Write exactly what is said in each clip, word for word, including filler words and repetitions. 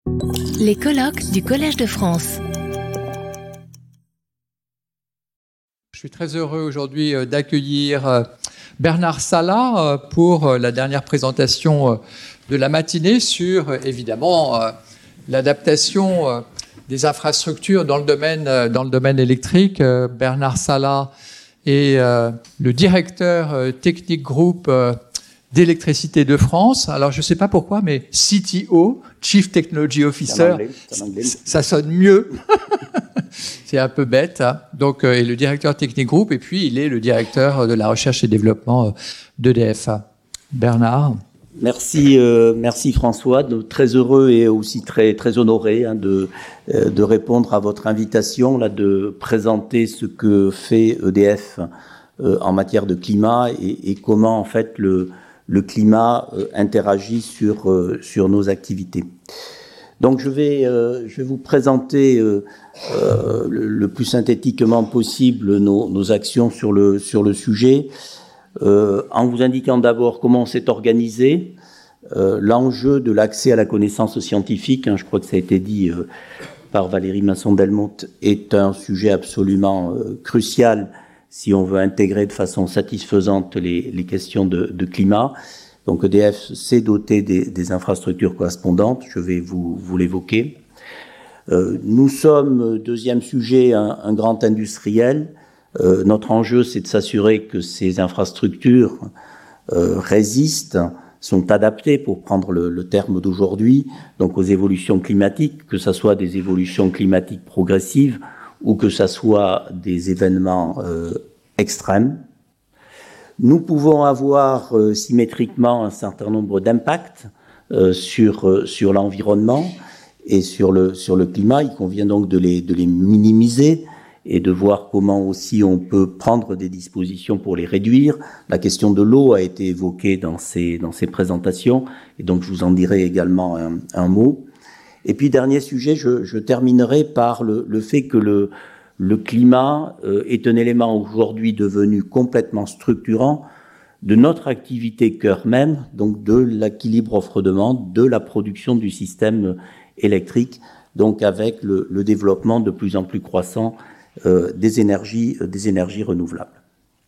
Les colloques du Collège de France. Je suis très heureux aujourd'hui d'accueillir Bernard Sala pour la dernière présentation de la matinée sur, évidemment, l'adaptation des infrastructures dans le domaine, dans le domaine électrique. Bernard Sala est le directeur technique groupe d'électricité de France. Alors, je ne sais pas pourquoi, mais C T O, Chief Technology Officer, anglais, anglais. Ça sonne mieux. C'est un peu bête. Hein. Donc, euh, et le directeur technique groupe, et puis il est le directeur de la recherche et développement euh, d'E D F. Bernard. Merci, euh, merci François. De, très heureux et aussi très très honoré hein, de euh, de répondre à votre invitation là, de présenter ce que fait E D F euh, en matière de climat et, et comment en fait le le climat euh, interagit sur euh, sur nos activités. Donc je vais euh, je vais vous présenter euh, euh, le, le plus synthétiquement possible nos, nos actions sur le sur le sujet, euh, en vous indiquant d'abord comment on s'est organisé, euh, l'enjeu de l'accès à la connaissance scientifique. Hein, je crois que ça a été dit euh, par Valérie Masson-Delmotte, est un sujet absolument euh, crucial si on veut intégrer de façon satisfaisante les, les questions de, de climat. Donc E D F s'est doté des, des infrastructures correspondantes, je vais vous, vous l'évoquer. Euh, nous sommes, deuxième sujet, un, un grand industriel. Euh, notre enjeu, c'est de s'assurer que ces infrastructures euh, résistent, sont adaptées, pour prendre le, le terme d'aujourd'hui, donc aux évolutions climatiques, que ce soit des évolutions climatiques progressives ou que ce soit des événements euh, extrêmes. Nous pouvons avoir euh, symétriquement un certain nombre d'impacts euh, sur euh, sur l'environnement et sur le sur le climat. Il convient donc de les de les minimiser et de voir comment aussi on peut prendre des dispositions pour les réduire. La question de l'eau a été évoquée dans ces dans ces présentations et donc je vous en dirai également un, un mot. Et puis dernier sujet, je, je terminerai par le, le fait que le Le climat euh, est un élément aujourd'hui devenu complètement structurant de notre activité cœur même, donc de l'équilibre offre-demande, de la production du système électrique, donc avec le, le développement de plus en plus croissant euh, des énergies, euh, des énergies renouvelables.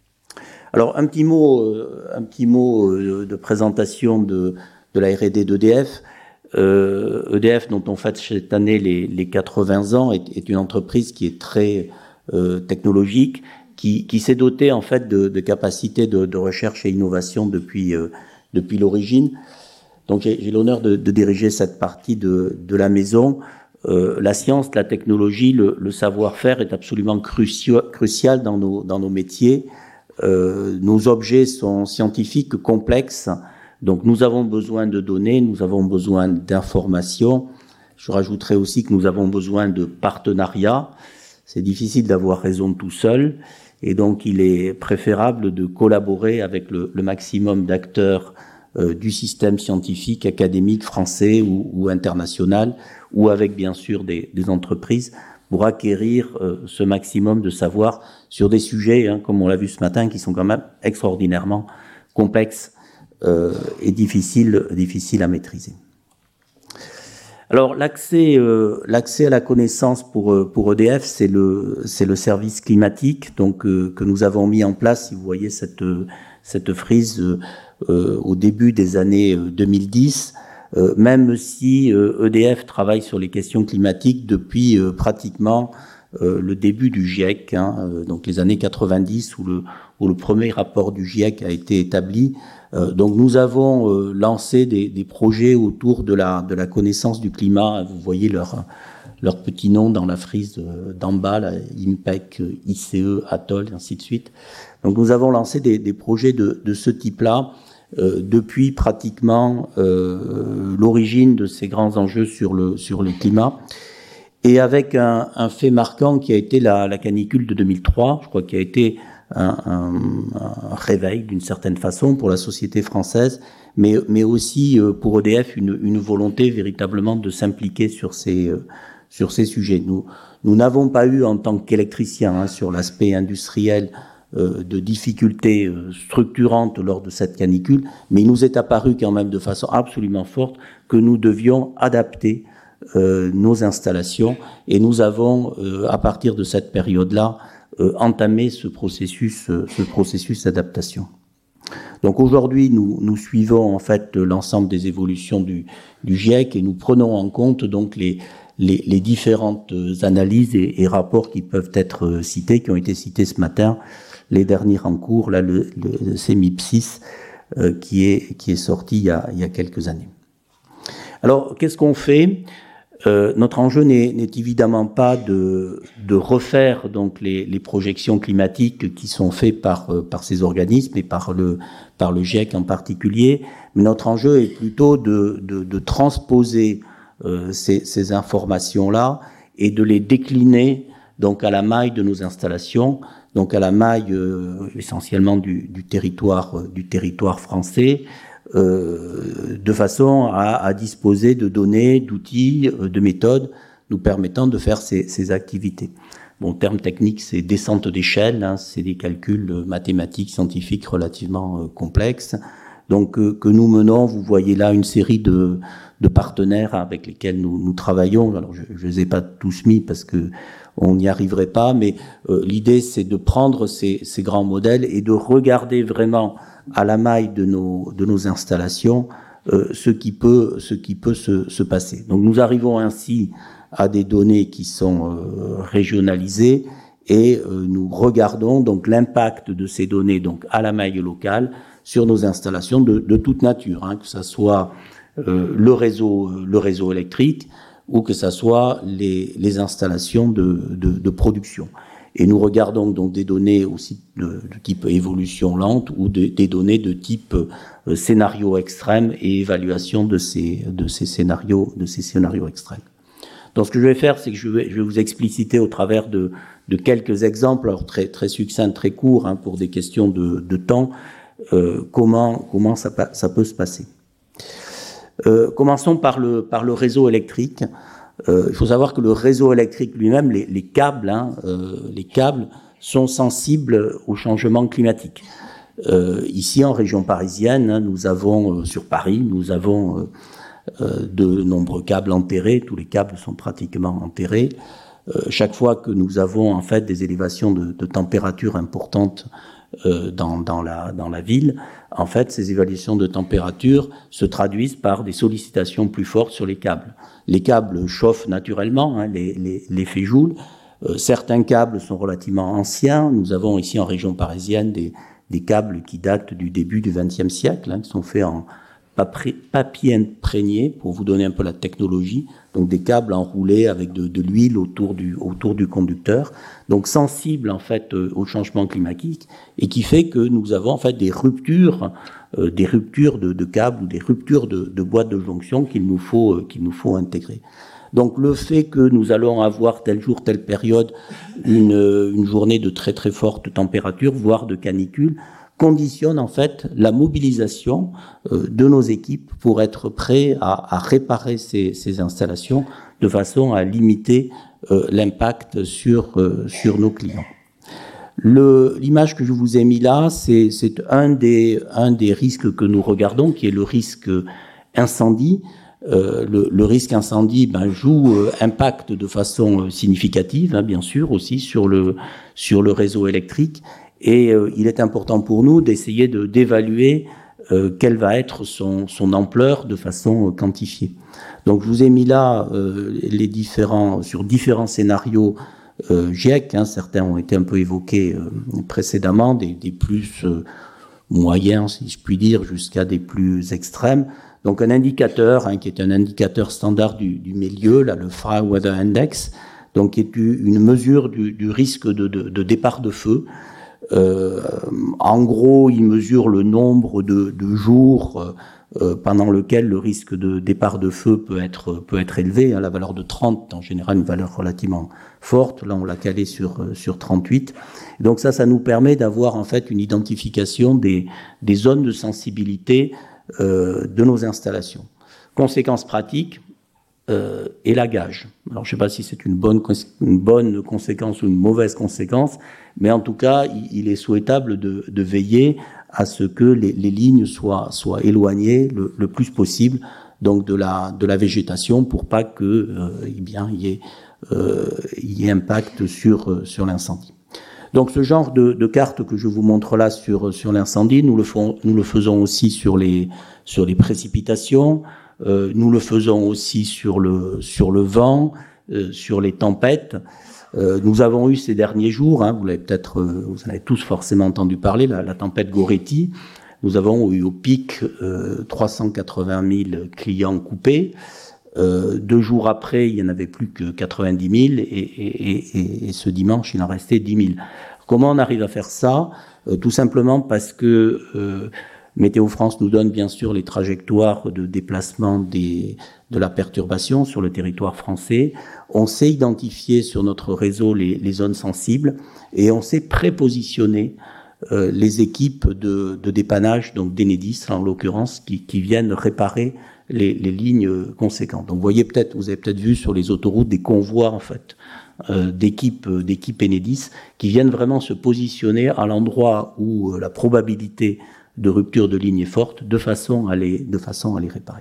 Alors un petit mot, euh, un petit mot euh, de présentation de, de la R et D d'E D F. Euh, E D F, dont on fête cette année les, les quatre-vingts ans, est, est une entreprise qui est très euh, technologique, qui, qui s'est dotée en fait de, de capacités de, de recherche et innovation depuis euh, depuis l'origine. Donc j'ai, j'ai l'honneur de, de diriger cette partie de, de la maison. Euh, la science, la technologie, le, le savoir-faire est absolument crucial, crucial dans nos dans nos métiers. Euh, nos objets sont scientifiques, complexes. Donc nous avons besoin de données, nous avons besoin d'informations. Je rajouterai aussi que nous avons besoin de partenariats. C'est difficile d'avoir raison tout seul, et donc il est préférable de collaborer avec le, le maximum d'acteurs euh, du système scientifique, académique, français ou, ou international, ou avec bien sûr des, des entreprises, pour acquérir euh, ce maximum de savoir sur des sujets, hein, comme on l'a vu ce matin, qui sont quand même extraordinairement complexes Euh, est difficile, difficile à maîtriser. Alors l'accès, euh, l'accès à la connaissance pour pour E D F, c'est le c'est le service climatique donc euh, que nous avons mis en place. Si vous voyez cette cette frise euh, au début des années deux mille dix, euh, même si euh, E D F travaille sur les questions climatiques depuis euh, pratiquement euh, le début du GIEC, hein, euh, donc les années quatre-vingt-dix où le où le premier rapport du GIEC a été établi. Euh, donc nous avons euh, lancé des, des projets autour de la de la connaissance du climat. Vous voyez leur leur petit nom dans la frise euh, d'en bas, là, I M P E C, I C E, Atoll, et ainsi de suite. Donc nous avons lancé des, des projets de, de ce type-là euh, depuis pratiquement euh, l'origine de ces grands enjeux sur le sur le climat. Et avec un, un fait marquant qui a été la, la canicule de deux mille trois, je crois qu'il a été Un, un, un réveil d'une certaine façon pour la société française, mais, mais aussi pour E D F une, une volonté véritablement de s'impliquer sur ces, sur ces sujets. Nous, nous n'avons pas eu en tant qu'électriciens hein, sur l'aspect industriel euh, de difficultés euh, structurantes lors de cette canicule, mais il nous est apparu quand même de façon absolument forte que nous devions adapter euh, nos installations, et nous avons, euh, à partir de cette période-là, euh, entamé ce processus, euh, ce processus d'adaptation. Donc aujourd'hui, nous, nous suivons en fait l'ensemble des évolutions du, du GIEC et nous prenons en compte donc les, les, les différentes analyses et, et rapports qui peuvent être cités, qui ont été cités ce matin, les derniers en cours, là le, le C M I P six euh, qui est qui est sorti il y a, il y a quelques années. Alors qu'est-ce qu'on fait? Euh, notre enjeu n'est évidemment pas de, de refaire donc les, les projections climatiques qui sont faites par, euh, par ces organismes et par le, par le GIEC en particulier, mais notre enjeu est plutôt de, de, de transposer euh, ces, ces informations-là et de les décliner donc à la maille de nos installations, donc à la maille euh, essentiellement du, du, territoire, euh, du territoire français, Euh, de façon à, à disposer de données, d'outils, euh, de méthodes nous permettant de faire ces, ces activités. Bon, terme technique, c'est descente d'échelle, hein, c'est des calculs mathématiques, scientifiques relativement euh, complexes. Donc, euh, que nous menons, vous voyez là une série de, de partenaires avec lesquels nous, nous travaillons. Alors, je ne les ai pas tous mis parce que on n'y arriverait pas, mais euh, l'idée, c'est de prendre ces, ces grands modèles et de regarder vraiment à la maille de nos, de nos installations euh, ce qui peut, ce qui peut se, se passer. Donc nous arrivons ainsi à des données qui sont euh, régionalisées et euh, nous regardons donc l'impact de ces données donc à la maille locale sur nos installations de, de toute nature, hein, que ça soit euh, le réseau, le réseau électrique ou que ça soit les, les installations de, de, de production. Et nous regardons donc des données aussi de, de type évolution lente ou de, des données de type euh, scénario extrême et évaluation de ces, de ces scénarios, de ces scénarios extrêmes. Donc ce que je vais faire, c'est que je vais, je vais vous expliciter au travers de, de quelques exemples, alors très, très succincts, très courts, hein, pour des questions de, de temps, euh, comment, comment ça, ça peut se passer. Euh, commençons par le, par le réseau électrique. Euh, il faut savoir que le réseau électrique lui-même, les, les câbles, hein, euh, les câbles sont sensibles au changement climatique. Euh, ici, en région parisienne, hein, nous avons euh, sur Paris, nous avons euh, euh, de nombreux câbles enterrés. Tous les câbles sont pratiquement enterrés. Euh, chaque fois que nous avons en fait des élévations de, de température importantes euh, dans, dans la dans la ville, en fait, ces évaluations de température se traduisent par des sollicitations plus fortes sur les câbles. Les câbles chauffent naturellement, hein, les, les, l'effet Joule. Euh, certains câbles sont relativement anciens. Nous avons ici en région parisienne des, des câbles qui datent du début du vingtième siècle, hein, qui sont faits en papier imprégné, pour vous donner un peu la technologie. Donc des câbles enroulés avec de, de l'huile autour du, autour du conducteur. Donc sensibles en fait euh, au changement climatique et qui fait que nous avons en fait des ruptures, euh, des ruptures de, de câbles ou des ruptures de, de boîtes de jonction qu'il nous faut, euh, qu'il nous faut intégrer. Donc le fait que nous allons avoir tel jour, telle période, une, une journée de très très forte température, voire de canicule, conditionne en fait la mobilisation euh, de nos équipes pour être prêts à, à réparer ces, ces installations de façon à limiter euh, l'impact sur, euh, sur nos clients. Le, l'image que je vous ai mis là, c'est, c'est un, des, un des risques que nous regardons, qui est le risque incendie. Euh, le, le risque incendie ben, joue, euh, impacte de façon significative, hein, bien sûr, aussi sur le, sur le réseau électrique. Et euh, il est important pour nous d'essayer de, d'évaluer euh, quelle va être son, son ampleur de façon euh, quantifiée. Donc je vous ai mis là euh, les différents, sur différents scénarios euh, GIEC, hein, certains ont été un peu évoqués euh, précédemment, des, des plus euh, moyens, si je puis dire, jusqu'à des plus extrêmes. Donc un indicateur, hein, qui est un indicateur standard du, du milieu, là, le Fire Weather Index, donc qui est une mesure du, du risque de, de, de départ de feu. Euh, en gros, il mesure le nombre de, de jours euh, pendant lequel le risque de départ de feu peut être, peut être élevé. Hein, la valeur de trente, en général, une valeur relativement forte. Là, on l'a calé sur, sur trente-huit. Donc ça, ça nous permet d'avoir en fait une identification des, des zones de sensibilité euh, de nos installations. Conséquences pratiques, euh, élagage. Alors, je ne sais pas si c'est une bonne, une bonne conséquence ou une mauvaise conséquence, mais en tout cas, il est souhaitable de, de veiller à ce que les, les lignes soient, soient éloignées le, le plus possible donc de la, de la végétation pour pas que, euh, eh bien, il y ait, euh, il y ait impact sur, sur l'incendie. Donc ce genre de, de carte que je vous montre là sur, sur l'incendie, nous le, font, nous le faisons aussi sur les, sur les précipitations, euh, nous le faisons aussi sur le, sur le vent, euh, sur les tempêtes. Euh, nous avons eu ces derniers jours, hein, vous l'avez peut-être, euh, vous en avez tous forcément entendu parler, la, la tempête Goretti. Nous avons eu au pic euh, trois cent quatre-vingt mille clients coupés. Euh, deux jours après, il n'y en avait plus que quatre-vingt-dix mille et, et, et, et ce dimanche, il en restait dix mille. Comment on arrive à faire ça? euh, Tout simplement parce que euh, Météo France nous donne bien sûr les trajectoires de déplacement des, de la perturbation sur le territoire français. On sait identifier sur notre réseau les, les zones sensibles et on sait prépositionner euh, les équipes de, de dépannage, donc d'Enedis en l'occurrence, qui, qui viennent réparer les, les lignes conséquentes. Donc vous voyez peut-être, vous avez peut-être vu sur les autoroutes des convois en fait euh, d'équipes d'équipes Enedis qui viennent vraiment se positionner à l'endroit où euh, la probabilité de rupture de ligne est forte, de façon à les de façon à les réparer.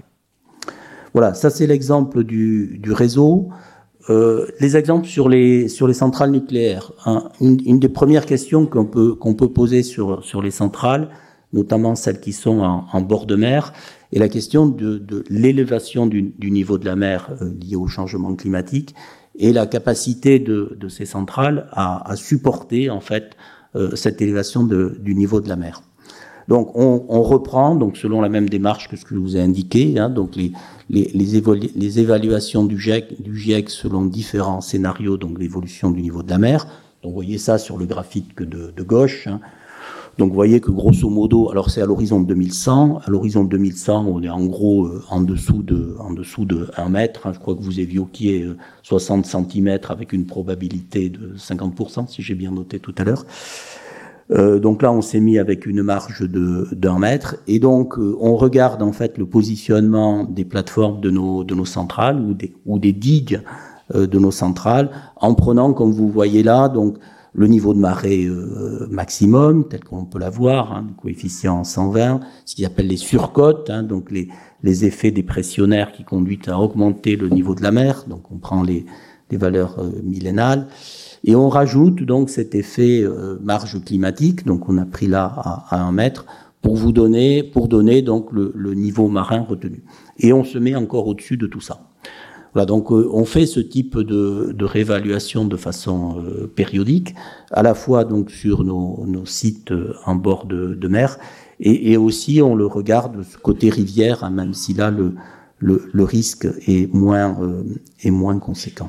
Voilà, ça c'est l'exemple du, du réseau. Euh, les exemples sur les sur les centrales nucléaires. Hein, une, une des premières questions qu'on peut qu'on peut poser sur sur les centrales, notamment celles qui sont en, en bord de mer, est la question de, de l'élévation du, du niveau de la mer euh, liée au changement climatique et la capacité de, de ces centrales à, à supporter en fait euh, cette élévation de, du niveau de la mer. Donc on, on reprend donc selon la même démarche que ce que je vous ai indiqué, hein, donc les les, les, évolu- les évaluations du GIEC, du GIEC selon différents scénarios, donc l'évolution du niveau de la mer. Donc vous voyez ça sur le graphique de, de gauche. Hein. Donc vous voyez que grosso modo, alors c'est à l'horizon deux mille cent, à l'horizon deux mille cent, on est en gros euh, en dessous de en dessous de un mètre. Hein, je crois que vous évoquiez euh, soixante centimètres avec une probabilité de cinquante pour cent, si j'ai bien noté tout à l'heure. Euh, donc là, on s'est mis avec une marge de d'un mètre, et donc euh, on regarde en fait le positionnement des plateformes de nos de nos centrales ou des ou des digues euh, de nos centrales, en prenant, comme vous voyez là, donc le niveau de marée euh, maximum, tel qu'on peut l'avoir, hein, le coefficient cent vingt, ce qu'ils appellent les surcotes, hein, donc les les effets dépressionnaires qui conduisent à augmenter le niveau de la mer. Donc on prend les les valeurs euh, millénales. Et on rajoute donc cet effet euh, marge climatique, donc on a pris là à, à un mètre, pour vous donner, pour donner donc le, le niveau marin retenu. Et on se met encore au-dessus de tout ça. Voilà, donc euh, on fait ce type de, de réévaluation de façon euh, périodique, à la fois donc sur nos, nos sites en bord de, de mer, et, et aussi on le regarde côté rivière, hein, même si là le, le, le risque est moins, euh, est moins conséquent.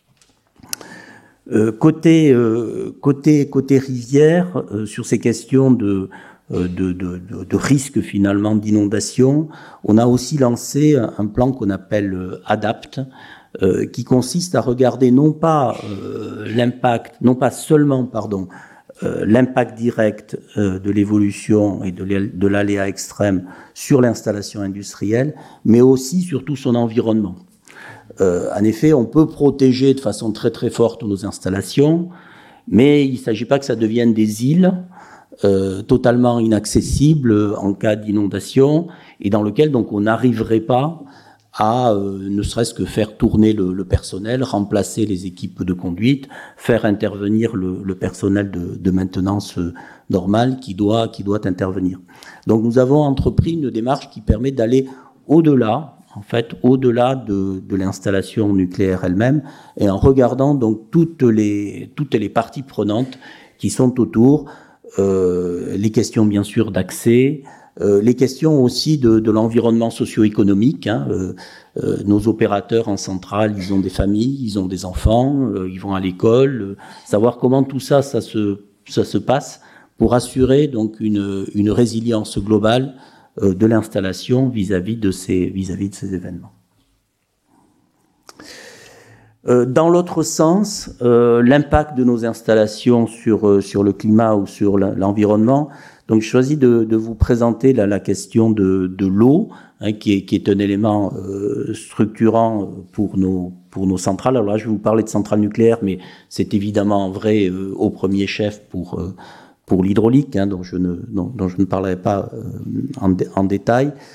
Euh, côté, euh, côté, côté rivière, euh, sur ces questions de, euh, de, de, de, de risque finalement d'inondation, on a aussi lancé un, un plan qu'on appelle euh, ADAPT, euh, qui consiste à regarder non pas euh, l'impact, non pas seulement, pardon, euh, l'impact direct euh, de l'évolution et de l'aléa extrême sur l'installation industrielle, mais aussi surtout son environnement. Euh, en effet, on peut protéger de façon très très forte nos installations, mais il ne s'agit pas que ça devienne des îles euh, totalement inaccessibles en cas d'inondation, et dans lesquelles donc on n'arriverait pas à euh, ne serait-ce que faire tourner le, le personnel, remplacer les équipes de conduite, faire intervenir le, le personnel de, de maintenance euh, normale qui doit qui doit intervenir. Donc nous avons entrepris une démarche qui permet d'aller au-delà. En fait, au-delà de, de l'installation nucléaire elle-même, et en regardant donc toutes les toutes les parties prenantes qui sont autour, euh, les questions bien sûr d'accès, euh, les questions aussi de, de l'environnement socio-économique. Hein, euh, euh, nos opérateurs en centrale, ils ont des familles, ils ont des enfants, euh, ils vont à l'école, euh, savoir comment tout ça, ça se ça se passe pour assurer donc une une résilience globale de l'installation vis-à-vis de ces, vis-à-vis de ces événements. Euh, dans l'autre sens, euh, l'impact de nos installations sur, euh, sur le climat ou sur l'environnement, donc je choisis de, de vous présenter là, la question de, de l'eau, hein, qui, est, qui est un élément euh, structurant pour nos, pour nos centrales. Alors là, je vais vous parler de centrales nucléaires, mais c'est évidemment vrai euh, au premier chef pour... Euh, pour l'hydraulique, hein, dont, je ne, dont, dont je ne parlerai pas euh, en, en détail.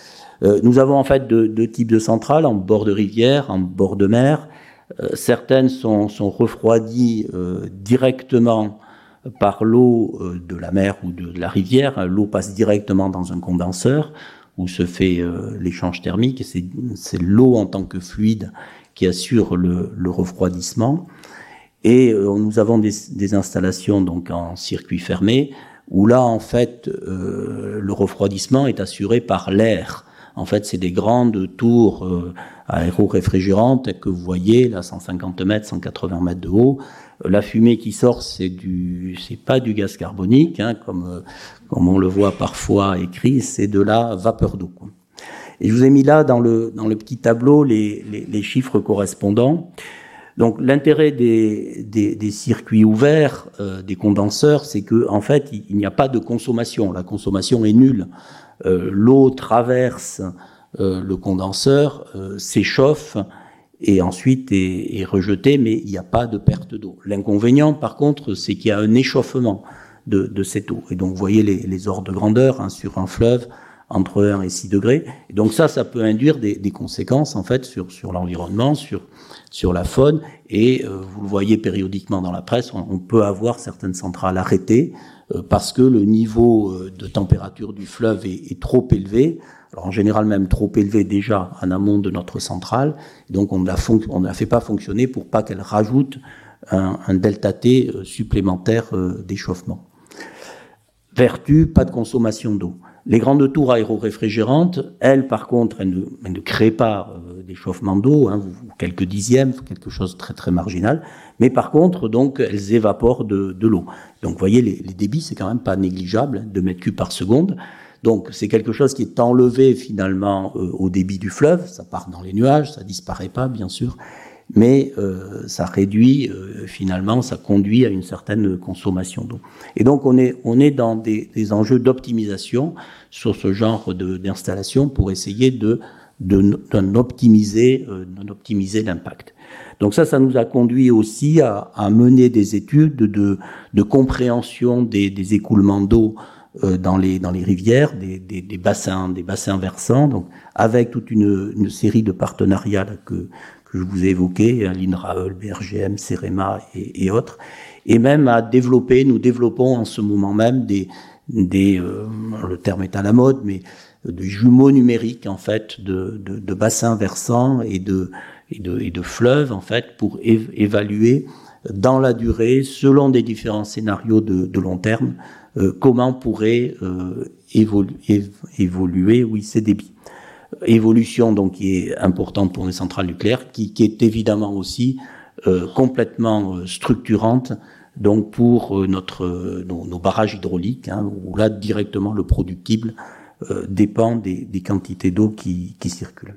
Euh, nous avons en fait deux, deux types de centrales, en bord de rivière, en bord de mer. Euh, certaines sont, sont refroidies euh, directement par l'eau euh, de la mer ou de, de la rivière. L'eau passe directement dans un condenseur où se fait euh, l'échange thermique. Et c'est, c'est l'eau en tant que fluide qui assure le, le refroidissement. Et euh, nous avons des, des installations donc en circuit fermé où là, en fait, euh, le refroidissement est assuré par l'air. En fait, c'est des grandes tours euh, aéro-réfrigérantes que vous voyez, là, cent cinquante mètres, cent quatre-vingts mètres de haut. La fumée qui sort, c'est du, c'est pas du gaz carbonique, hein, comme, euh, comme on le voit parfois écrit, c'est de la vapeur d'eau. Et je vous ai mis là, dans le, dans le petit tableau, les, les, les chiffres correspondants. Donc, l'intérêt des, des, des circuits ouverts, euh, des condenseurs, c'est que, en fait, il, il n'y a pas de consommation. La consommation est nulle. Euh, l'eau traverse euh, le condenseur, euh, s'échauffe et ensuite est, est rejetée, mais il n'y a pas de perte d'eau. L'inconvénient, par contre, c'est qu'il y a un échauffement de, de cette eau. Et donc, vous voyez les, les ordres de grandeur hein, sur un fleuve entre un et six degrés. Et donc ça, ça peut induire des, des conséquences en fait sur, sur l'environnement, sur, sur la faune. Et euh, vous le voyez périodiquement dans la presse, on, on peut avoir certaines centrales arrêtées euh, parce que le niveau euh, de température du fleuve est, est trop élevé. Alors en général même trop élevé déjà en amont de notre centrale. Donc on ne la, fonc- on ne la fait pas fonctionner pour pas qu'elle rajoute un, un delta T euh, supplémentaire euh, d'échauffement. Vertu, pas de consommation d'eau. Les grandes tours aéro-réfrigérantes, elles, par contre, elles ne, elles ne créent pas euh, d'échauffement d'eau, hein, quelques dixièmes, quelque chose de très très marginal, mais par contre, donc, elles évaporent de, de l'eau. Donc, vous voyez, les, les débits, c'est quand même pas négligeable, deux mètres cubes par seconde. Donc, c'est quelque chose qui est enlevé finalement euh, au débit du fleuve. Ça part dans les nuages, ça disparaît pas, bien sûr, mais euh, ça réduit euh, finalement, ça conduit à une certaine consommation d'eau. Et donc on est on est dans des, des enjeux d'optimisation sur ce genre de, d'installation pour essayer de de d'en optimiser euh, d'en optimiser l'impact. Donc ça, ça nous a conduit aussi à, à mener des études de de compréhension des, des écoulements d'eau euh, dans les dans les rivières, des, des, des bassins des bassins versants, donc avec toute une, une série de partenariats là, que que je vous ai évoqué, l'INRAE, B R G M, CEREMA et, et autres, et même à développer, nous développons en ce moment même des, des euh, le terme est à la mode, mais des jumeaux numériques en fait de, de, de bassins versants et de, et de, et de fleuves en fait pour é- évaluer dans la durée, selon des différents scénarios de, de long terme, euh, comment pourraient euh, évolu- év- évoluer oui, ces débits. Évolution donc qui est importante pour les centrales nucléaires, qui, qui est évidemment aussi euh, complètement euh, structurante donc pour euh, notre euh, nos, nos barrages hydrauliques, hein, où là directement le productible euh, dépend des, des quantités d'eau qui, qui circulent.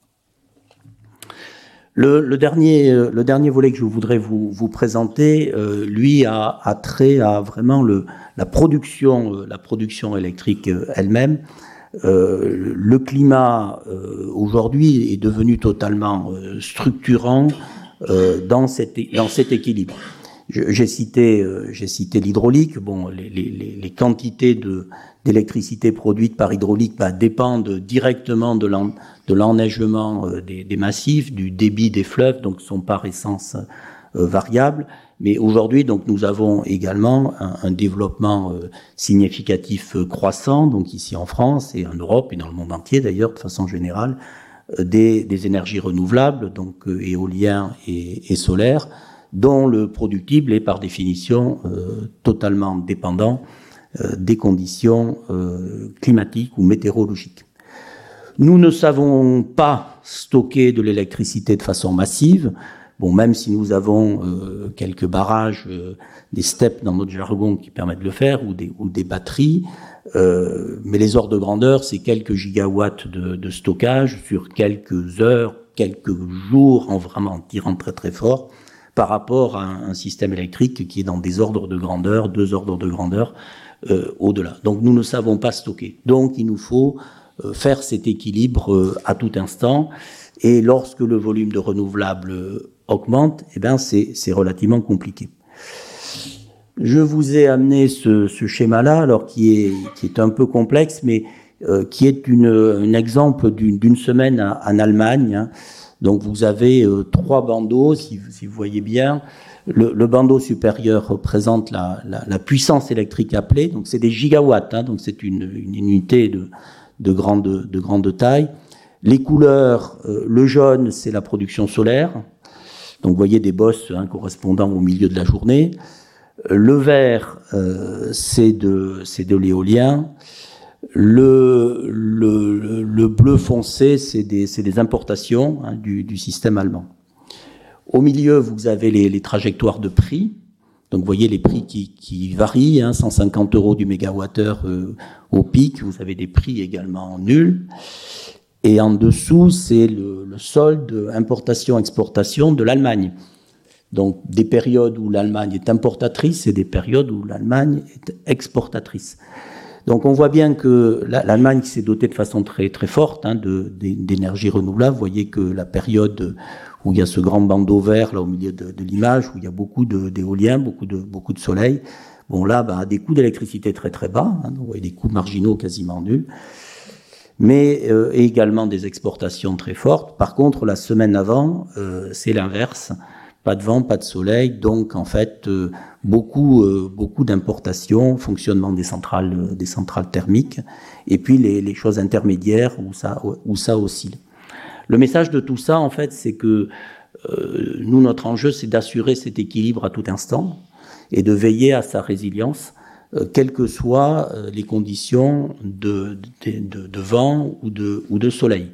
Le, le dernier euh, le dernier volet que je voudrais vous vous présenter, euh, lui a, a trait à vraiment le la production euh, la production électrique euh, elle-même. Euh, le climat euh, aujourd'hui est devenu totalement euh, structurant euh, dans, cette, dans cet équilibre. Je, j'ai cité, euh, j'ai cité l'hydraulique. Bon, les, les, les quantités de, d'électricité produites par hydraulique bah, dépendent directement de, l'en, de l'enneigement euh, des, des massifs, du débit des fleuves, donc sont par essence euh, variables. Mais aujourd'hui, donc, nous avons également un, un développement euh, significatif euh, croissant, donc ici en France et en Europe et dans le monde entier d'ailleurs, de façon générale, euh, des, des énergies renouvelables, donc euh, éolien et, et solaire, dont le productible est par définition euh, totalement dépendant euh, des conditions euh, climatiques ou météorologiques. Nous ne savons pas stocker de l'électricité de façon massive. Bon, même si nous avons euh, quelques barrages, euh, des steps dans notre jargon qui permettent de le faire, ou des, ou des batteries, euh, mais les ordres de grandeur, c'est quelques gigawatts de, de stockage sur quelques heures, quelques jours, en vraiment tirant très très fort, par rapport à un, un système électrique qui est dans des ordres de grandeur, deux ordres de grandeur euh, au-delà. Donc nous ne savons pas stocker. Donc il nous faut euh, faire cet équilibre euh, à tout instant. Et lorsque le volume de renouvelables augmente, eh ben c'est, c'est relativement compliqué. Je vous ai amené ce, ce schéma-là, alors qui est, qui est un peu complexe, mais euh, qui est une, un exemple d'une, d'une semaine à, en Allemagne. Hein. Donc vous avez euh, trois bandeaux, si, si vous voyez bien. Le, le bandeau supérieur représente la, la, la puissance électrique appelée, donc c'est des gigawatts, hein, donc c'est une, une unité de, de, grande, de grande taille. Les couleurs, euh, le jaune, c'est la production solaire, donc vous voyez des bosses hein, correspondant au milieu de la journée. Le vert, euh, c'est de, c'est de l'éolien. Le, le, le bleu foncé, c'est des, c'est des importations hein, du, du système allemand. Au milieu, vous avez les, les trajectoires de prix. Donc, vous voyez les prix qui, qui varient, hein, cent cinquante euros du mégawattheure euh, au pic. Vous avez des prix également nuls. Et en dessous, c'est le, le solde importation-exportation de l'Allemagne. Donc, des périodes où l'Allemagne est importatrice et des périodes où l'Allemagne est exportatrice. Donc, on voit bien que l'Allemagne s'est dotée de façon très, très forte hein, de, d'énergie renouvelable. Vous voyez que la période où il y a ce grand bandeau vert là au milieu de, de l'image, où il y a beaucoup de, d'éolien, beaucoup de, beaucoup de soleil. Bon, là, bah, des coûts d'électricité très, très bas. Hein, vous voyez des coûts marginaux quasiment nuls. Mais euh, également des exportations très fortes. Par contre, la semaine avant, euh, c'est l'inverse. Pas de vent, pas de soleil, donc en fait euh, beaucoup euh, beaucoup d'importations, fonctionnement des centrales euh, des centrales thermiques, et puis les, les choses intermédiaires où ça où ça oscille. Le message de tout ça en fait, c'est que euh, nous notre enjeu c'est d'assurer cet équilibre à tout instant et de veiller à sa résilience, euh, quelles que soient euh, les conditions de de, de de vent ou de ou de soleil.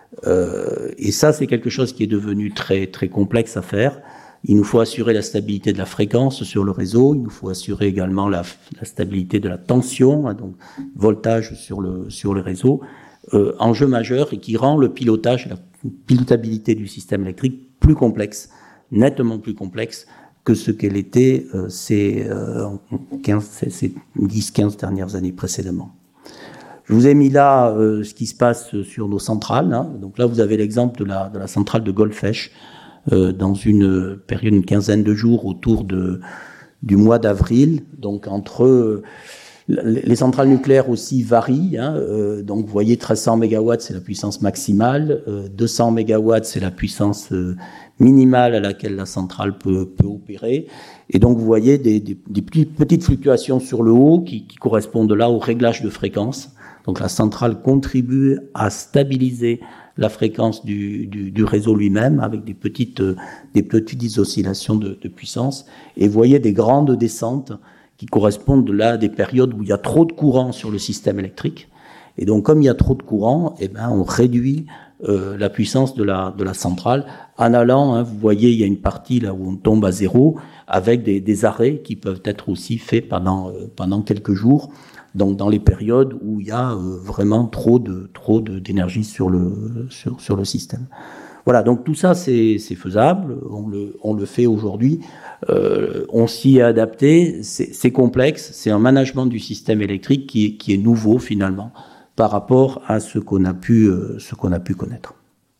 Euh, et ça c'est quelque chose qui est devenu très très complexe à faire. Il nous faut assurer la stabilité de la fréquence sur le réseau, il nous faut assurer également la, la stabilité de la tension, hein, donc voltage sur le, sur le réseau, euh, enjeu majeur et qui rend le pilotage, la pilotabilité du système électrique plus complexe, nettement plus complexe que ce qu'elle était euh, ces, euh, quinze, ces dix quinze dernières années précédemment. Je vous ai mis là euh, ce qui se passe sur nos centrales. Hein. Donc là, vous avez l'exemple de la, de la centrale de Golfech, euh, dans une période, une quinzaine de jours autour de, du mois d'avril. Donc entre euh, les centrales nucléaires aussi varient. Hein. Euh, donc vous voyez, treize cents mégawatts, c'est la puissance maximale. Euh, deux cents mégawatts, c'est la puissance euh, minimale à laquelle la centrale peut, peut opérer. Et donc vous voyez des, des, des petites fluctuations sur le haut qui, qui correspondent là au réglage de fréquence. Donc la centrale contribue à stabiliser la fréquence du, du, du réseau lui-même avec des petites, des petites oscillations de, de puissance. Et vous voyez des grandes descentes qui correspondent là à des périodes où il y a trop de courant sur le système électrique. Et donc comme il y a trop de courant, eh ben, on réduit euh, la puissance de la, de la centrale en allant, hein, vous voyez, il y a une partie là où on tombe à zéro avec des, des arrêts qui peuvent être aussi faits pendant, euh, pendant quelques jours. Donc dans les périodes où il y a euh, vraiment trop de trop de, d'énergie sur le sur sur le système. Voilà, donc tout ça c'est c'est faisable, on le on le fait aujourd'hui, euh, on s'y est adapté, c'est, c'est complexe, c'est un management du système électrique qui est, qui est nouveau finalement par rapport à ce qu'on a pu euh, ce qu'on a pu connaître.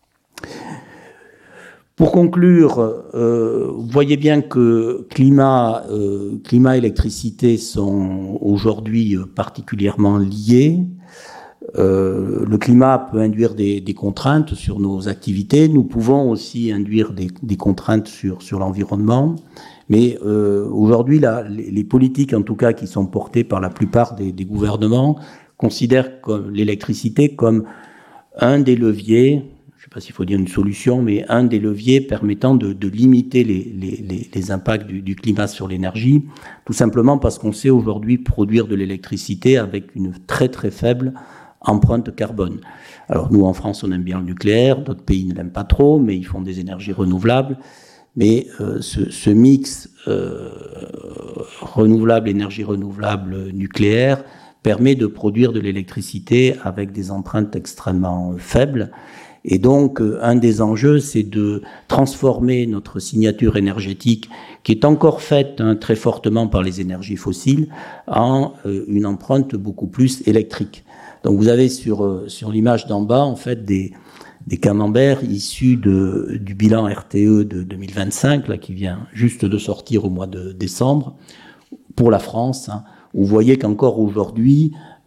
Pour conclure, euh, vous voyez bien que climat, euh, climat et électricité sont aujourd'hui particulièrement liés. Euh, le climat peut induire des, des contraintes sur nos activités. Nous pouvons aussi induire des, des contraintes sur, sur l'environnement. Mais euh, aujourd'hui, là, les, les politiques, en tout cas, qui sont portées par la plupart des, des gouvernements, considèrent comme l'électricité comme un des leviers. Je ne sais pas s'il faut dire une solution, mais un des leviers permettant de, de limiter les, les, les impacts du, du climat sur l'énergie, tout simplement parce qu'on sait aujourd'hui produire de l'électricité avec une très très faible empreinte carbone. Alors nous en France on aime bien le nucléaire, d'autres pays ne l'aiment pas trop, mais ils font des énergies renouvelables. Mais euh, ce, ce mix euh, renouvelable, énergie renouvelable nucléaire permet de produire de l'électricité avec des empreintes extrêmement faibles. Et donc, un des enjeux, c'est de transformer notre signature énergétique, qui est encore faite hein, très fortement par les énergies fossiles, en euh, une empreinte beaucoup plus électrique. Donc, vous avez sur euh, sur l'image d'en bas, en fait, des des camemberts issus de du bilan R T E de deux mille vingt-cinq, là, qui vient juste de sortir au mois de décembre, pour la France, hein, où vous voyez qu'encore aujourd'hui,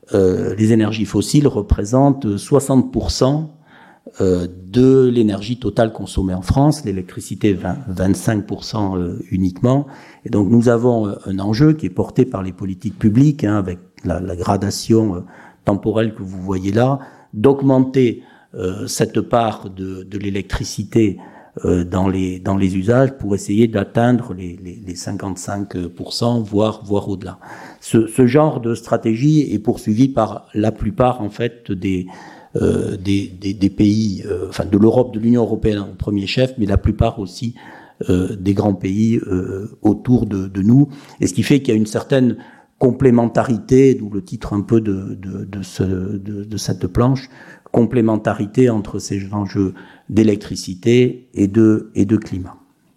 euh, les énergies fossiles représentent soixante pour cent euh, de l'énergie totale consommée en France, l'électricité vingt, vingt-cinq pour cent euh, uniquement. Et donc nous avons un enjeu qui est porté par les politiques publiques, hein, avec la, la gradation euh, temporelle que vous voyez là, d'augmenter euh, cette part de, de l'électricité euh, dans les dans les usages pour essayer d'atteindre les, les, les cinquante-cinq pour cent, voire voire au-delà. Ce, ce genre de stratégie est poursuivi par la plupart en fait des euh, des, des, des pays, euh, enfin de l'Europe, de l'Union européenne en premier chef, mais la plupart aussi euh, des grands pays euh, autour de, de nous. Et ce qui fait qu'il y a une certaine complémentarité, d'où le titre un peu de, de, de, ce, de, de cette planche, complémentarité entre ces enjeux d'électricité et de, et de climat.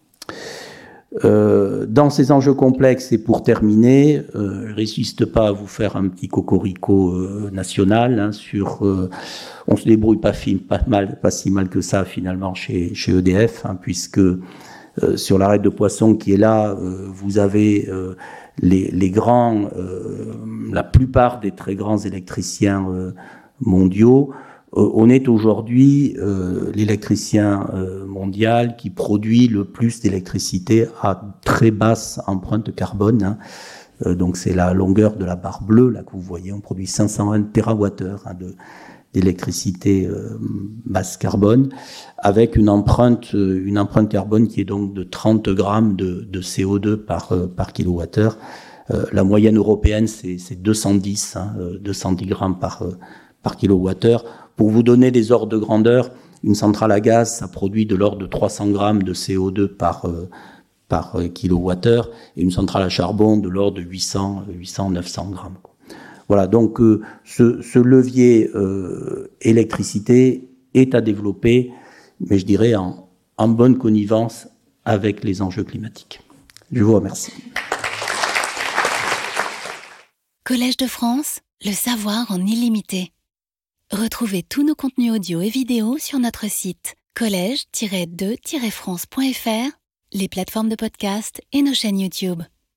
Euh, dans ces enjeux complexes, et pour terminer, euh, je résiste pas à vous faire un petit cocorico euh, national hein, sur. Euh, on se débrouille pas, fi, pas mal, pas si mal que ça finalement chez, chez E D F, hein, puisque euh, sur l'arrêt de Poisson qui est là, euh, vous avez euh, les, les grands, euh, la plupart des très grands électriciens euh, mondiaux. On est aujourd'hui euh, l'électricien euh, mondial qui produit le plus d'électricité à très basse empreinte carbone. Hein. Euh, donc c'est la longueur de la barre bleue là que vous voyez. On produit cinq cent un térawattheures hein, de, d'électricité euh, basse carbone, avec une empreinte, une empreinte carbone qui est donc de trente grammes de, de C O deux par, euh, par kilowattheure. Euh, la moyenne européenne c'est, c'est deux cent dix, hein, deux cent dix grammes par, euh, par kilowattheure. Pour vous donner des ordres de grandeur, une centrale à gaz, ça produit de l'ordre de trois cents grammes de C O deux par, euh, par euh, kilowattheure, et une centrale à charbon de l'ordre de huit cents, neuf cents grammes. Voilà, donc euh, ce, ce levier euh, électricité est à développer, mais je dirais en, en bonne connivence avec les enjeux climatiques. Je vous remercie. Collège de France, le savoir en illimité. Retrouvez tous nos contenus audio et vidéo sur notre site collège tiret de tiret france point f r, les plateformes de podcast et nos chaînes YouTube.